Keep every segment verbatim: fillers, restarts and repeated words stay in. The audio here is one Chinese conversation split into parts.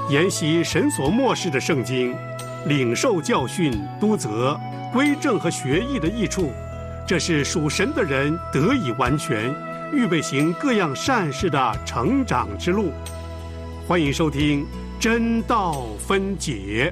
研习神所默示的圣经，领受教训、督责、归正和学艺的益处，这是属神的人得以完全，预备行各样善事的成长之路。欢迎收听真道分解。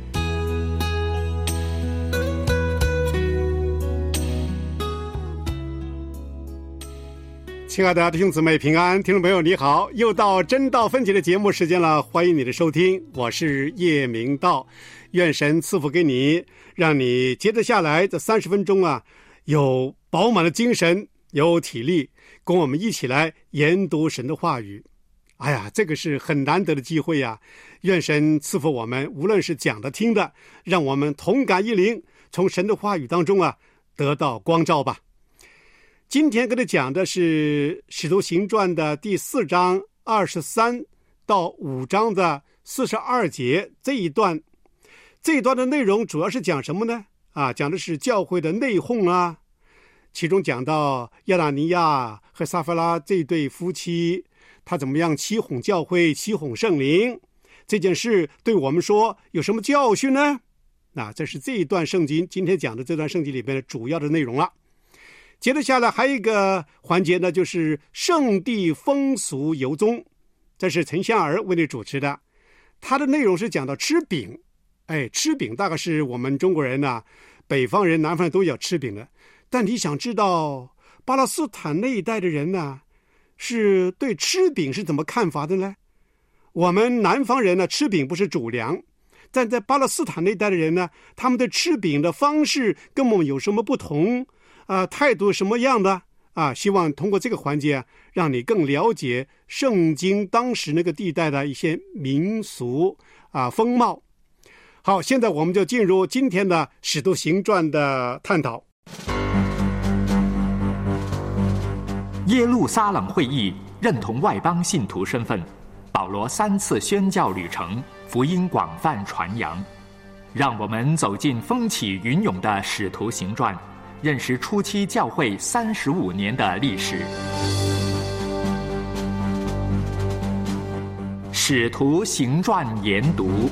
亲爱的弟兄姊妹平安，听众朋友你好，又到真道分解的节目时间了，欢迎你的收听，我是叶明道。愿神赐福给你，让你接着下来这三十分钟啊，有饱满的精神，有体力，跟我们一起来研读神的话语。哎呀，这个是很难得的机会呀！愿神赐福我们，无论是讲的听的，让我们同感一灵，从神的话语当中啊得到光照吧。今天跟他讲的是《使徒行传》的第四章二十三到五章的四十二节这一段。这一段的内容主要是讲什么呢？啊，讲的是教会的内讧啊。其中讲到亚拿尼亚和撒非拉这对夫妻，他怎么样欺哄教会、欺哄圣灵，这件事对我们说有什么教训呢？那这是这一段圣经今天讲的这段圣经里面的主要的内容了。接着下来还有一个环节呢，就是圣地风俗游踪，这是陈香儿为你主持的。它的内容是讲到吃饼，哎，吃饼大概是我们中国人呢、啊，北方人、南方人都要吃饼的。但你想知道巴勒斯坦那一带的人呢，是对吃饼是怎么看法的呢？我们南方人呢，吃饼不是主粮，但在巴勒斯坦那一带的人呢，他们的吃饼的方式跟我们有什么不同？啊，态度什么样的啊？希望通过这个环节啊，让你更了解圣经当时那个地带的一些民俗啊风貌。好，现在我们就进入今天的《使徒行传》的探讨。 耶路撒冷会议认同外邦信徒身份，保罗三次宣教旅程，福音广泛传扬。让我们走进风起云涌的《使徒行传》，认识初期教会三十五年的历史。使徒行传研读。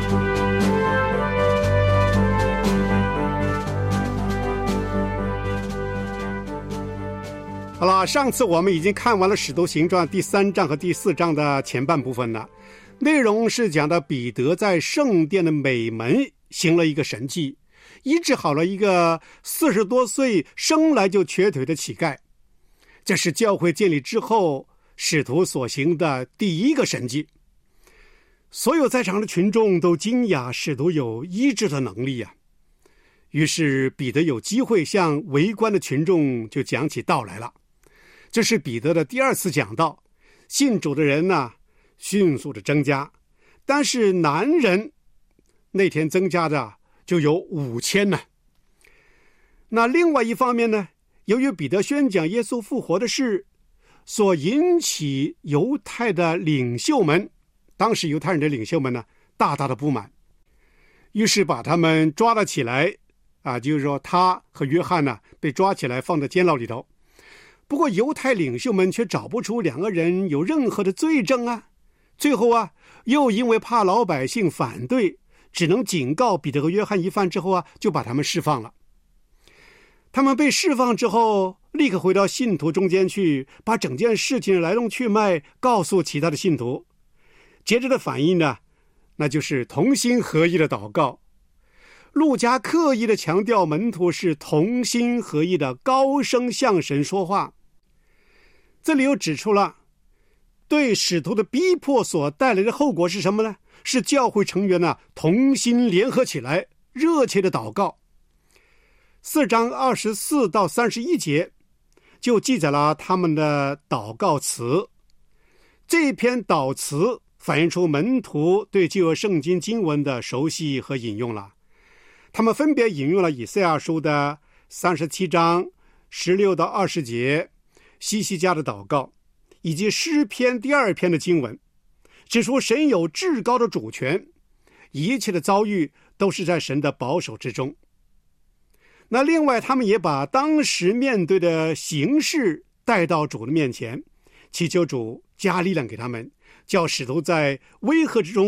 好了，上次我们已经看完了《使徒行传》第三章和第四章的前半部分了，内容是讲的彼得在圣殿的美门行了一个神迹，医治好了一个四十多岁生来就瘸腿的乞丐。这是教会建立之后使徒所行的第一个神迹。所有在场的群众都惊讶使徒有医治的能力啊。于是彼得有机会向围观的群众就讲起道来了。这是彼得的第二次讲道，信主的人呢、啊、迅速的增加，但是男人那天增加的就有五千呢。那另外一方面呢，由于彼得宣讲耶稣复活的事，所引起犹太的领袖们，当时犹太人的领袖们呢，大大的不满，于是把他们抓了起来，啊，就是说他和约翰呢被抓起来放在监牢里头。不过犹太领袖们却找不出两个人有任何的罪证啊。最后啊，又因为怕老百姓反对，只能警告彼得和约翰一番之后啊，就把他们释放了。他们被释放之后，立刻回到信徒中间去，把整件事情的来龙去脉告诉其他的信徒。接着的反应呢，那就是同心合一的祷告。路加刻意的强调门徒是同心合一的高声向神说话。这里又指出了对使徒的逼迫所带来的后果是什么呢？是教会成员呢、啊、同心联合起来，热切的祷告。四章二十四到三十一节就记载了他们的祷告词。这篇祷词反映出门徒对旧约圣经经文的熟悉和引用了。他们分别引用了以赛亚书的三十七章十六到二十节，西西家的祷告，以及诗篇第二篇的经文，指出神有至高的主权，一切的遭遇都是在神的保守之中。那另外他们也把当时面对的形势带到主的面前，祈求主加力量给他们，叫使徒在威吓之中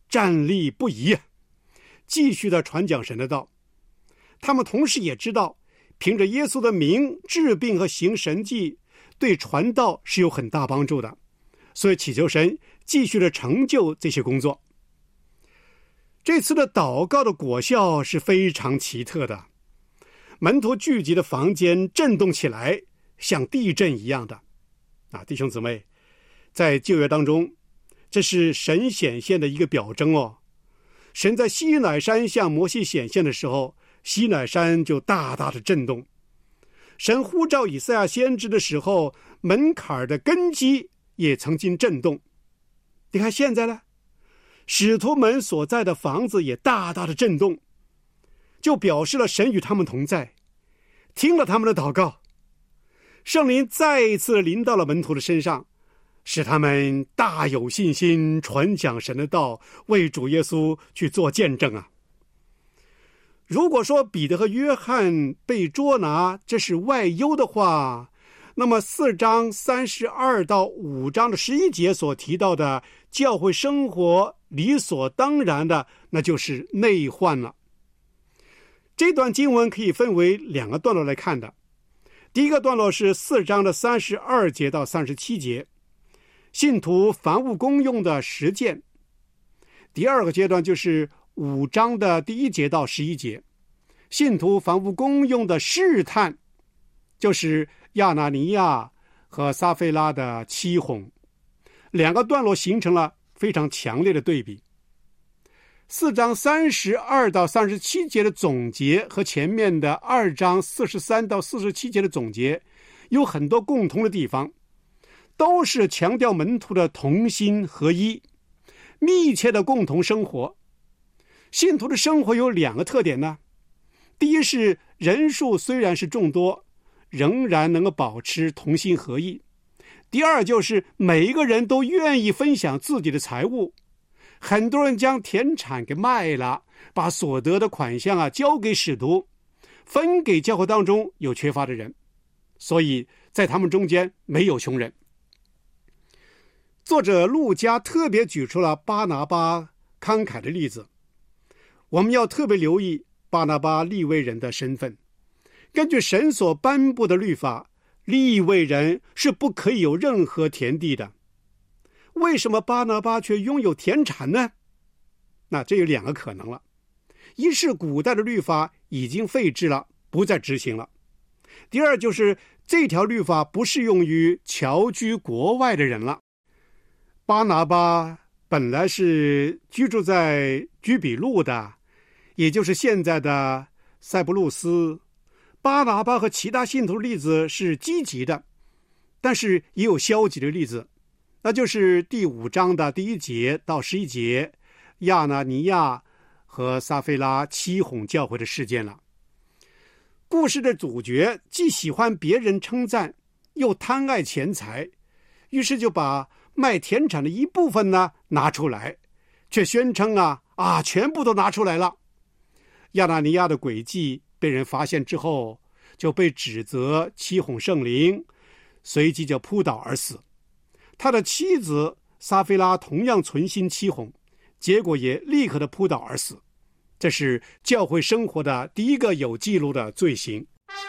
站立不移，继续的传讲神的道。他们同时也知道，凭着耶稣的名治病和行神迹，对传道是有很大帮助的，所以祈求神继续的成就这些工作。这次的祷告的果效是非常奇特的，门徒聚集的房间震动起来，像地震一样的。啊，弟兄姊妹，在旧约当中，这是神显现的一个表征哦。神在西乃山向摩西显现的时候，西乃山就大大的震动。神呼召以赛亚先知的时候，门槛的根基也曾经震动。你看现在呢，使徒们所在的房子也大大的震动，就表示了神与他们同在，听了他们的祷告。圣灵再一次临到了门徒的身上，使他们大有信心传讲神的道，为主耶稣去做见证啊。如果说彼得和约翰被捉拿这是外忧的话，那么四章三十二到五章的十一节所提到的教会生活理所当然的，那就是内患了。这段经文可以分为两个段落来看的。第一个段落是四章的三十二节到三十七节，信徒凡物公用的实践。第二个阶段就是五章的第一节到十一节，信徒凡物公用的试探，就是亚拿尼亚和撒非拉的欺哄。两个段落形成了非常强烈的对比。四章三十二到三十七节的总结和前面的二章四十三到四十七节的总结有很多共同的地方，都是强调门徒的同心合一，密切的共同生活。信徒的生活有两个特点呢，第一是人数虽然是众多，仍然能够保持同心合意。第二就是每一个人都愿意分享自己的财物，很多人将田产给卖了，把所得的款项啊交给使徒，分给教会当中有缺乏的人，所以在他们中间没有穷人。作者路加特别举出了巴拿巴慷慨的例子，我们要特别留意巴拿巴利未人的身份。根据神所颁布的律法，利未人是不可以有任何田地的。为什么巴拿巴却拥有田产呢？那这有两个可能了。一是古代的律法已经废止了，不再执行了。第二就是这条律法不适用于侨居国外的人了。巴拿巴本来是居住在居比路的，也就是现在的塞浦路斯。巴拿巴和其他信徒的例子是积极的，但是也有消极的例子，那就是第五章的第一节到十一节，亚拿尼亚和撒非拉欺哄教会的事件了。故事的主角既喜欢别人称赞，又贪爱钱财，于是就把卖田产的一部分呢拿出来，却宣称啊啊全部都拿出来了。亚拿尼亚的诡计被人发现之后，就被指责欺哄圣灵，随即就扑倒而死。他的妻子撒非拉同样存心欺哄，结果也立刻的扑倒而死。这是教会生活的第一个有记录的罪行。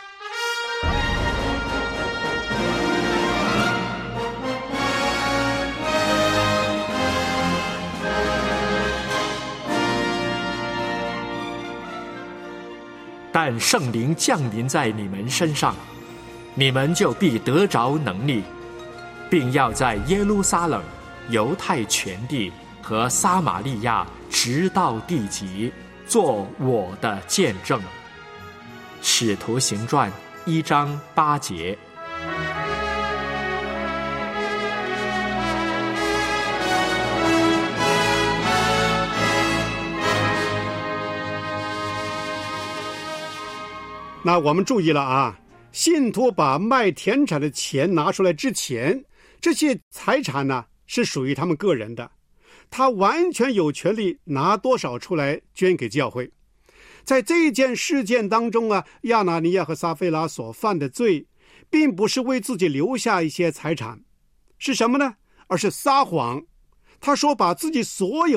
但圣灵降临在你们身上，你们就必得着能力，并要在耶路撒冷、犹太全地和撒玛利亚直到地极，做我的见证。使徒行传一章八节。 那我们注意了啊，信徒把卖田产的钱拿出来之前，这些财产呢是属于他们个人的，他完全有权利拿多少出来捐给教会。在这件事件当中啊，亚拿尼亚和撒非拉所犯的罪，并不是为自己留下一些财产，是什么呢？而是撒谎。他说把自己所有的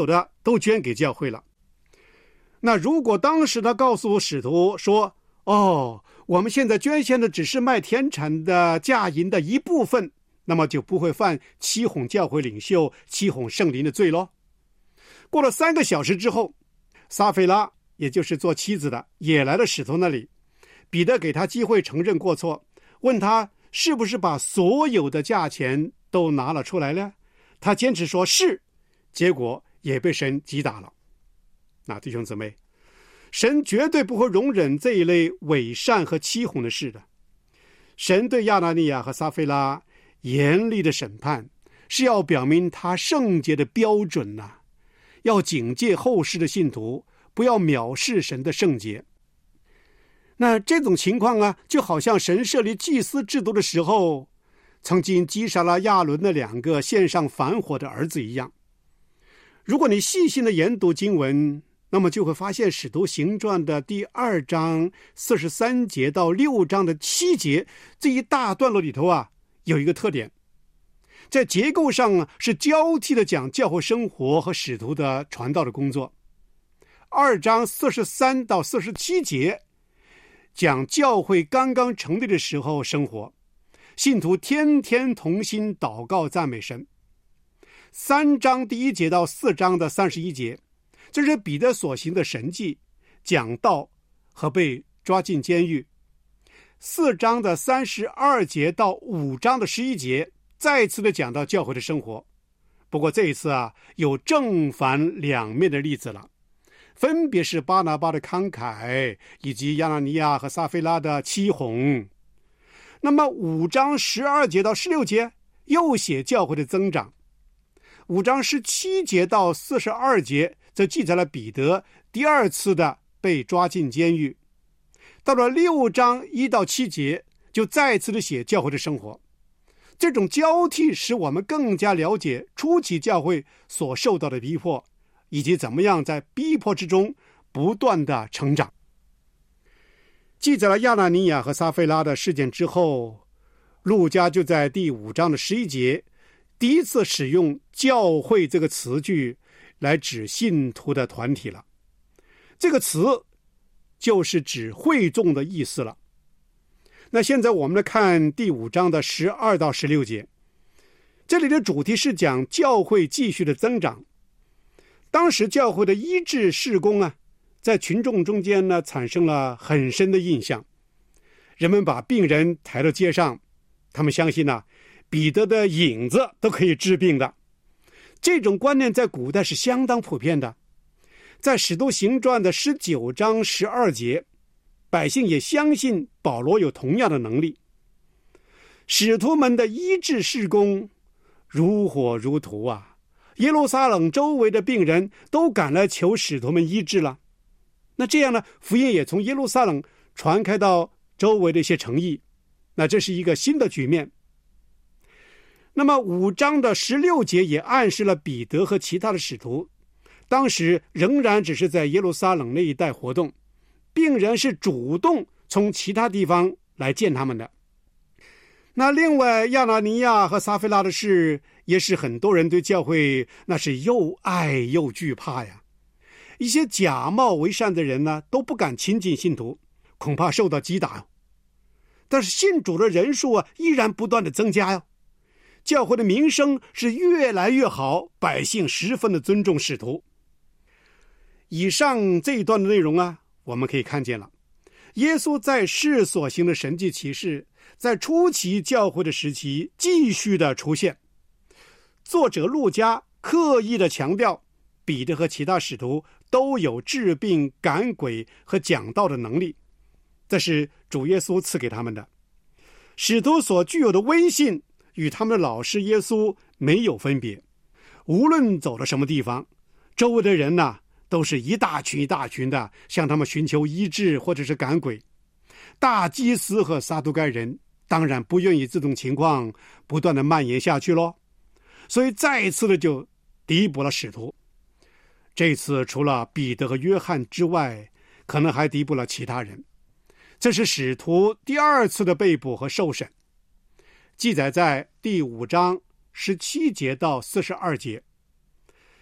都捐给教会了。那如果当时他告诉使徒说，哦，我们现在捐献的只是卖田产的价银的一部分，那么就不会犯欺哄教会领袖、欺哄圣灵的罪咯。过了三个小时之后，撒斐拉，也就是做妻子的，也来了使徒那里。彼得给他机会承认过错，问他是不是把所有的价钱都拿了出来呢？他坚持说是，结果也被神击打了。那弟兄姊妹，神绝对不会容忍这一类伪善和欺哄的事的。神对亚拿尼亚和撒斐拉严厉的审判，是要表明他圣洁的标准呐、啊，要警戒后世的信徒不要藐视神的圣洁。那这种情况啊，就好像神设立祭司制度的时候，曾经击杀了亚伦的两个献上反火的儿子一样。如果你细心的研读经文，那么就会发现使徒行传的第二章四十三节到六章的七节这一大段落里头啊，有一个特点，在结构上啊是交替的讲教会生活和使徒的传道的工作。二章四十三到四十七节讲教会刚刚成立的时候生活，信徒天天同心祷告赞美神。三章第一节到四章的三十一节，这是彼得所行的神迹、讲道和被抓进监狱。四章的三十二节到五章的十一节，再次的讲到教会的生活。不过这一次啊，有正反两面的例子了，分别是巴拿巴的慷慨，以及亚拿尼亚和撒斐拉的欺哄。那么五章十二节到十六节又写教会的增长。五章十七节到四十二节则记载了彼得第二次的被抓进监狱。到了六章一到七节就再次的写教会的生活。这种交替使我们更加了解初期教会所受到的逼迫，以及怎么样在逼迫之中不断的成长。记载了亚拿尼亚和撒斐拉的事件之后，路加就在第五章的十一节第一次使用教会这个词句来指信徒的团体了。这个词就是指会众的意思了。那现在我们来看第五章的十二到十六节，这里的主题是讲教会继续的增长。当时教会的医治事工啊，在群众中间呢产生了很深的印象。人们把病人抬到街上，他们相信呢、啊彼得的影子都可以治病的。这种观念在古代是相当普遍的。在使徒行传的十九章十二节，百姓也相信保罗有同样的能力。使徒们的医治事工如火如荼啊，耶路撒冷周围的病人都赶来求使徒们医治了。那这样呢，福音也从耶路撒冷传开到周围的一些城邑，那这是一个新的局面。那么五章的十六节也暗示了彼得和其他的使徒当时仍然只是在耶路撒冷那一带活动，病人是主动从其他地方来见他们的。那另外亚拿尼亚和撒斐拉的事也使很多人对教会那是又爱又惧怕呀。一些假冒为善的人呢都不敢亲近信徒，恐怕受到击打。但是信主的人数啊依然不断的增加呀。教会的名声是越来越好，百姓十分的尊重使徒。以上这一段的内容啊，我们可以看见了，耶稣在世所行的神迹奇事，在初期教会的时期继续的出现。作者路加刻意的强调，彼得和其他使徒都有治病、赶鬼和讲道的能力，这是主耶稣赐给他们的。使徒所具有的威信与他们的老师耶稣没有分别，无论走到什么地方，周围的人呢，都是一大群一大群的向他们寻求医治或者是赶鬼。大祭司和撒都该人当然不愿意这种情况不断的蔓延下去咯，所以再一次的就逮捕了使徒。这次除了彼得和约翰之外，可能还逮捕了其他人。这是使徒第二次的被捕和受审，记载在第五章十七节到四十二节。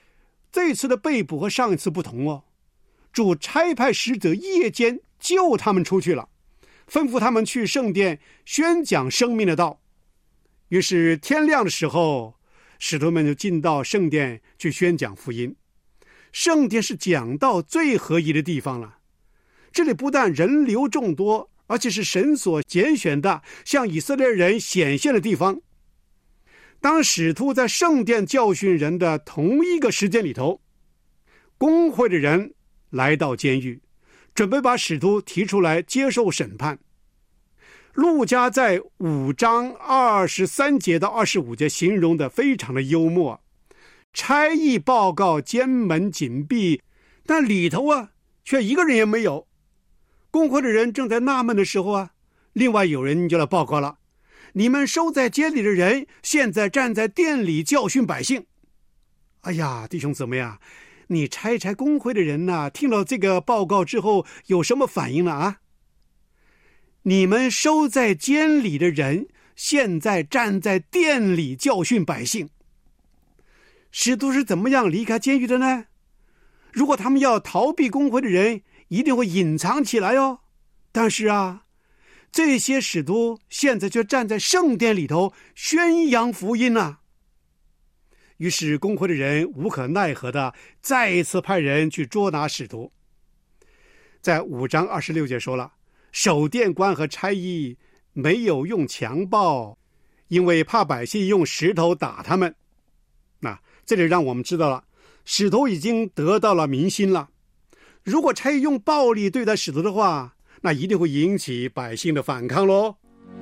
这次的被捕和上一次不同哦，主差派使者夜间救他们出去了，吩咐他们去圣殿宣讲生命的道。于是天亮的时候，使徒们就进到圣殿去宣讲福音。圣殿是讲道最合宜的地方了，这里不但人流众多，而且是神所拣选的向以色列人显现的地方。当使徒在圣殿教训人的同一个时间里头，公会的人来到监狱，准备把使徒提出来接受审判。路加在五章二十三节到二十五节形容的非常的幽默。差役报告监门紧闭，但里头啊却一个人也没有。公会的人正在纳闷的时候啊，另外有人就来报告了，你们收在监里的人现在站在殿里教训百姓。哎呀，弟兄姊妹啊，你猜猜公会的人啊，听到这个报告之后有什么反应了啊？你们收在监里的人现在站在殿里教训百姓。使徒是怎么样离开监狱的呢？如果他们要逃避公会的人，一定会隐藏起来哦。但是啊，这些使徒现在却站在圣殿里头宣扬福音啊。于是公会的人无可奈何的再一次派人去捉拿使徒。在五章二十六节说了，守殿官和差役没有用强暴，因为怕百姓用石头打他们。那这里让我们知道了，使徒已经得到了民心了。如果差役用暴力对待使徒的话，那一定会引起百姓的反抗咯。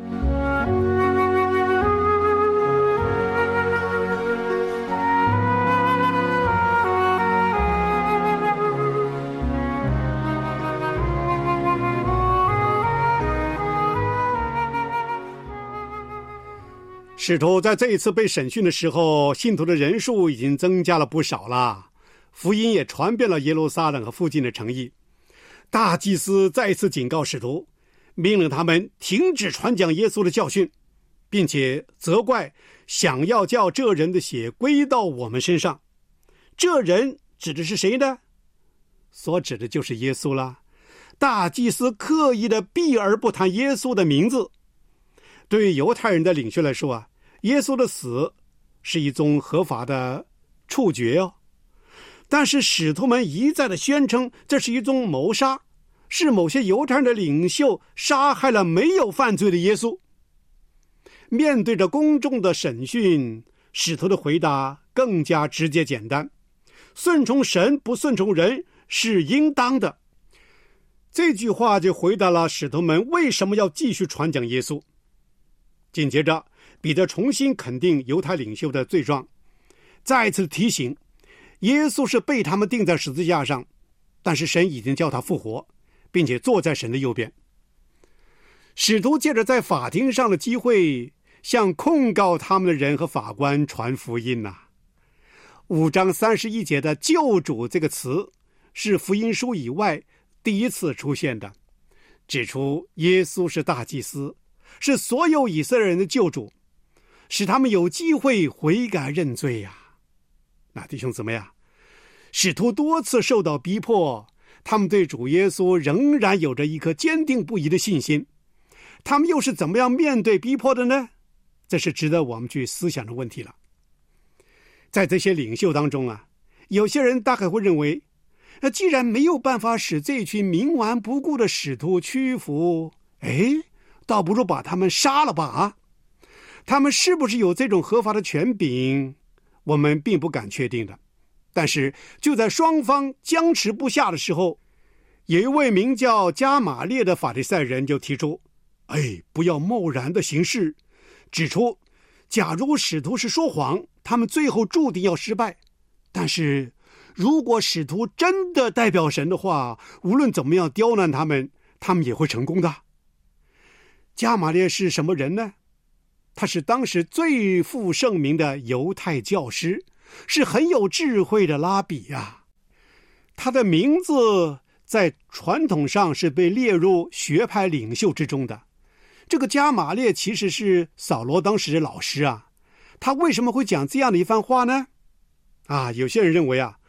使徒在这一次被审讯的时候，信徒的人数已经增加了不少了，福音也传遍了耶路撒冷和附近的城邑。大祭司再一次警告使徒，命令他们停止传讲耶稣的教训，并且责怪想要叫这人的血归到我们身上。这人指的是谁呢？所指的就是耶稣啦。大祭司刻意的避而不谈耶稣的名字。对于犹太人的领袖来说啊，耶稣的死是一宗合法的处决哦。但是使徒们一再的宣称这是一宗谋杀，是某些犹太人的领袖杀害了没有犯罪的耶稣。面对着公众的审讯，使徒的回答更加直接简单，顺从神不顺从人是应当的。这句话就回答了使徒们为什么要继续传讲耶稣。紧接着彼得重新肯定犹太领袖的罪状，再次提醒耶稣是被他们钉在十字架上，但是神已经叫他复活，并且坐在神的右边。使徒借着在法庭上的机会，向控告他们的人和法官传福音呐、啊。五章三十一节的救主这个词是福音书以外第一次出现的，指出耶稣是大祭司，是所有以色列人的救主，使他们有机会悔改认罪呀、啊。那弟兄姊妹啊，使徒多次受到逼迫，他们对主耶稣仍然有着一颗坚定不移的信心。他们又是怎么样面对逼迫的呢？这是值得我们去思想的问题了。在这些领袖当中啊，有些人大概会认为，那既然没有办法使这群冥顽不顾的使徒屈服，哎，倒不如把他们杀了吧啊！他们是不是有这种合法的权柄，我们并不敢确定的。但是就在双方僵持不下的时候，有一位名叫加玛列的法利赛人就提出，哎，不要贸然的行事，指出假如使徒是说谎，他们最后注定要失败。但是如果使徒真的代表神的话，无论怎么样刁难他们，他们也会成功的。加玛列是什么人呢？他是当时最负盛名的犹太教师，是很有智慧的拉比啊。他的名字在传统上是被列入学派领袖之中的。这个加玛列其实是扫罗当时的老师啊，他为什么会讲这样的一番话呢？啊，有些人认为啊，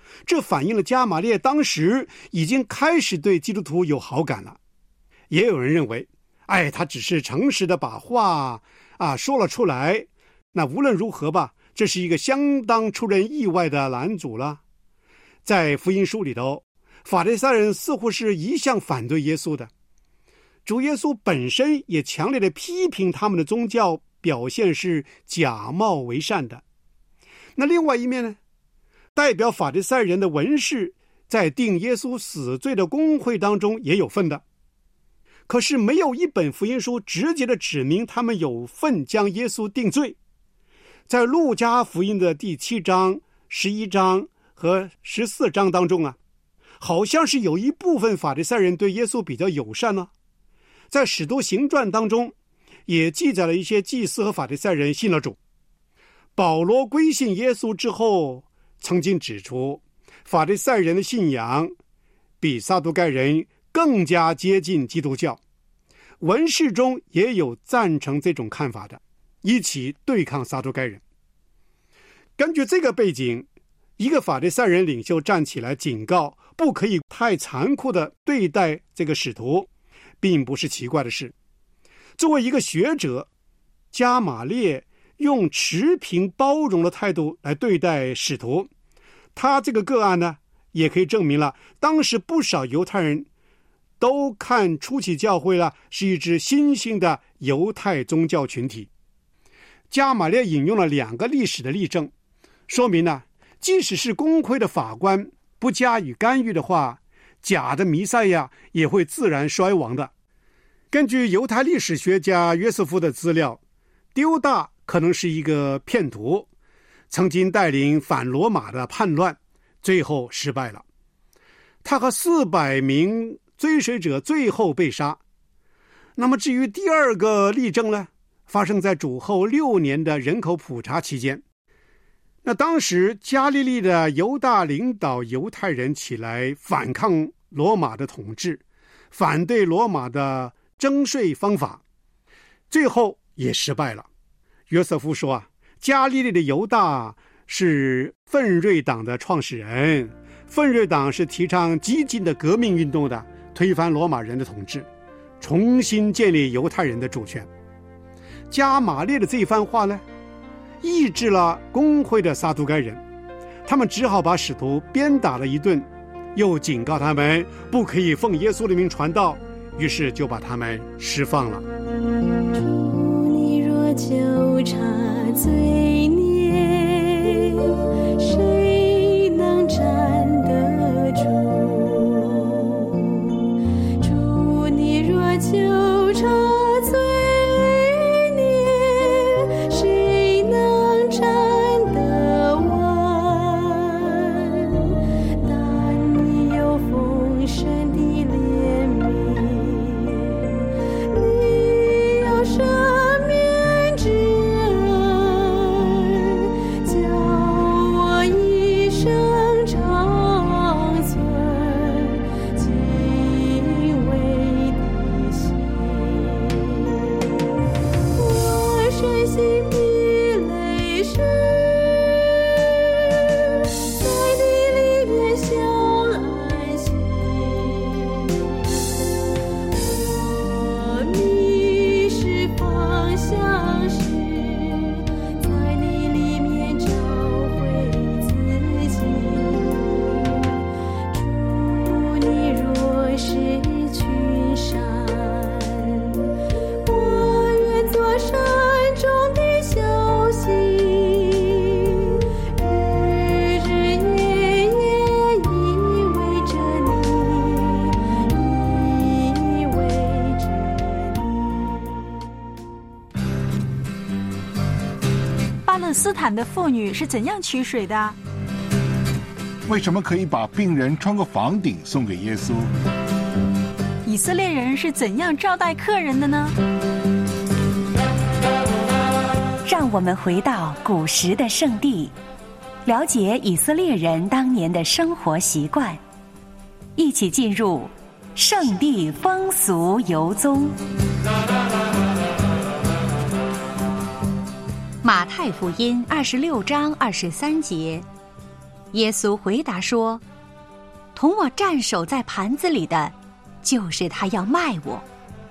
这反映了加玛列当时已经开始对基督徒有好感了。也有人认为，哎，他只是诚实的把话啊说了出来，那无论如何吧，这是一个相当出人意外的拦阻了。在福音书里头，法利赛人似乎是一向反对耶稣的，主耶稣本身也强烈的批评他们的宗教表现是假冒为善的。那另外一面呢，代表法利赛人的文士在定耶稣死罪的公会当中也有份的，可是没有一本福音书直接的指明他们有份将耶稣定罪。在路加福音的第七章、十一章和十四章当中啊，好像是有一部分法利赛人对耶稣比较友善呢、啊。在使徒行传当中也记载了一些祭司和法利赛人信了主。保罗归信耶稣之后，曾经指出法利赛人的信仰比撒都该人更加接近基督教，文士中也有赞成这种看法的，一起对抗撒都该人。根据这个背景，一个法利赛人领袖站起来警告不可以太残酷地对待这个使徒，并不是奇怪的事。作为一个学者，加玛列用持平包容的态度来对待使徒，他这个个案呢，也可以证明了当时不少犹太人都看初期教会了是一支新兴的犹太宗教群体。加玛列引用了两个历史的例证，说明呢，即使是公会的法官不加以干预的话，假的弥赛亚也会自然衰亡的。根据犹太历史学家约瑟夫的资料，丢大可能是一个骗徒，曾经带领反罗马的叛乱，最后失败了。他和四百名追随者最后被杀。那么至于第二个例证呢，发生在主后六年的人口普查期间。那当时加利利的犹大领导犹太人起来反抗罗马的统治，反对罗马的征税方法，最后也失败了。约瑟夫说啊，加利利的犹大是奋锐党的创始人，奋锐党是提倡激进的革命运动的，推翻罗马人的统治，重新建立犹太人的主权。加玛列的这番话呢，抑制了公会的撒都该人，他们只好把使徒鞭打了一顿，又警告他们不可以奉耶稣的名传道，于是就把他们释放了。 主，你若纠察罪孽，谁能站得住？主，你若纠察罪孽，谁能站得稳？但你有丰盛的怜悯，你有赦免之恩，叫我一生长存敬畏的心。我身心的泪水，在你里面享安息。我迷失方向时，在你里面找回自己。主，你若是群山，我愿做山中的小溪，日日夜夜依偎着你，依偎着你。 巴勒斯坦的妇女是怎样取水的？ 为什么可以把病人穿过房顶送给耶稣？ 以色列人是怎样招待客人的呢？ 让我们回到古时的圣地，了解以色列人当年的生活习惯，一起进入圣地风俗游踪。 马太福音二十六章二十三节， 耶稣回答说，同我蘸手在盘子里的，就是他要卖我。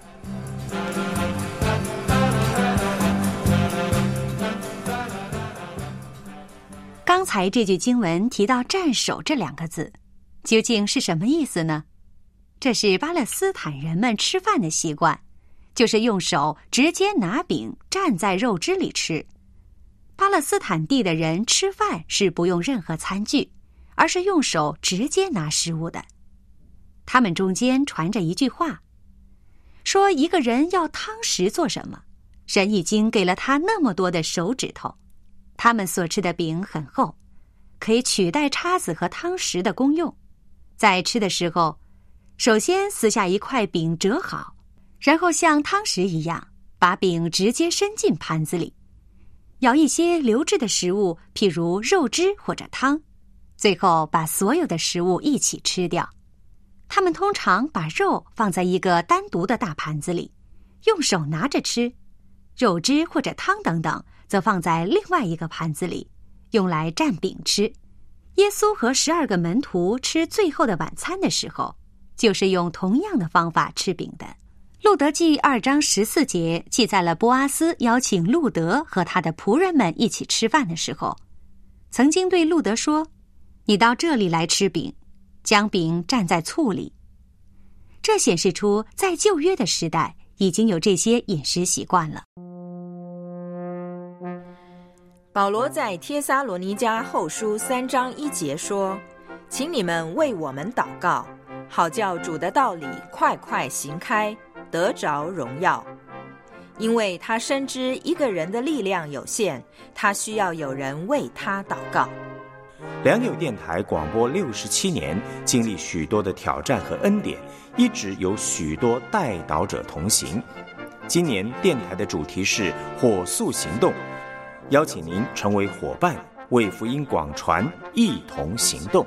刚才这句经文提到蘸手这两个字，究竟是什么意思呢？这是巴勒斯坦人们吃饭的习惯，就是用手直接拿饼蘸在肉汁里吃。巴勒斯坦地的人吃饭是不用任何餐具，而是用手直接拿食物的。他们中间传着一句话，说一个人要汤匙做什么？神已经给了他那么多的手指头。他们所吃的饼很厚，可以取代叉子和汤匙的功用。在吃的时候，首先撕下一块饼折好，然后像汤匙一样把饼直接伸进盘子里，舀一些流质的食物，譬如肉汁或者汤，最后把所有的食物一起吃掉。他们通常把肉放在一个单独的大盘子里，用手拿着吃，肉汁或者汤等等则放在另外一个盘子里，用来蘸饼吃。耶稣和十二个门徒吃最后的晚餐的时候，就是用同样的方法吃饼的。路德记二章十四节记载了波阿斯邀请路德和他的仆人们一起吃饭的时候，曾经对路德说，你到这里来吃饼，将饼蘸在醋里。这显示出在旧约的时代已经有这些饮食习惯了。 保罗在帖撒罗尼迦后书三章一节说，请你们为我们祷告，好叫主的道理快快行开，得着荣耀。因为他深知一个人的力量有限，他需要有人为他祷告。 良友电台广播六十七年，经历许多的挑战和恩典，一直有许多代祷者同行。今年电台的主题是火速行动，邀请您成为伙伴，为福音广传，一同行动。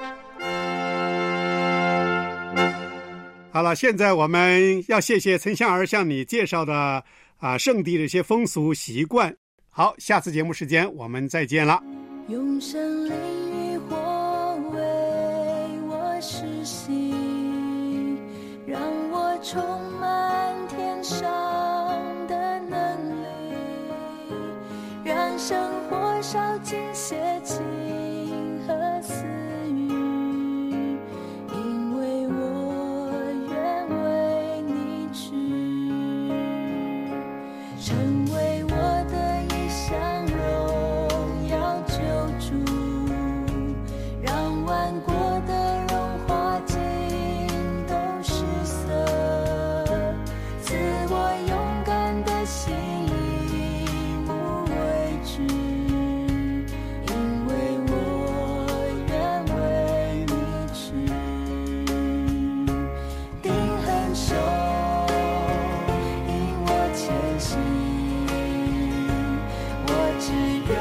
好了，现在我们要谢谢陈香儿向你介绍的啊圣地的一些风俗习惯。好，下次节目时间我们再见了。 用神灵与火为我施洗，让我充满天上的能力，让生活烧尽邪情和私欲，因为我愿为你去，成为我的一项荣耀救主，让万国的荣华尽都失色，赐我勇敢的心，无畏惧，因为我愿为你去，定恒守，引我前行，我只愿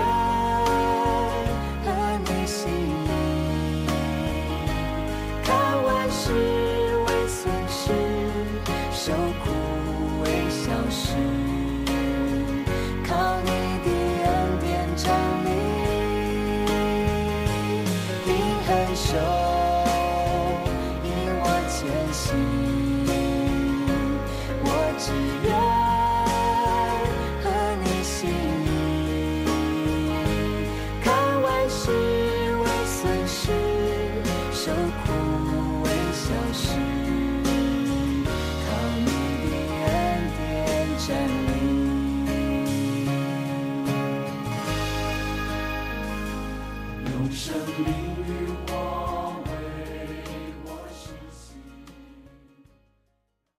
和你心意，看万事为损失，受苦为小事，靠你的恩典站立，定恒守，引我前行，我只愿和你心意，看万事为损失，受苦为小事，靠你的恩典站立。用生命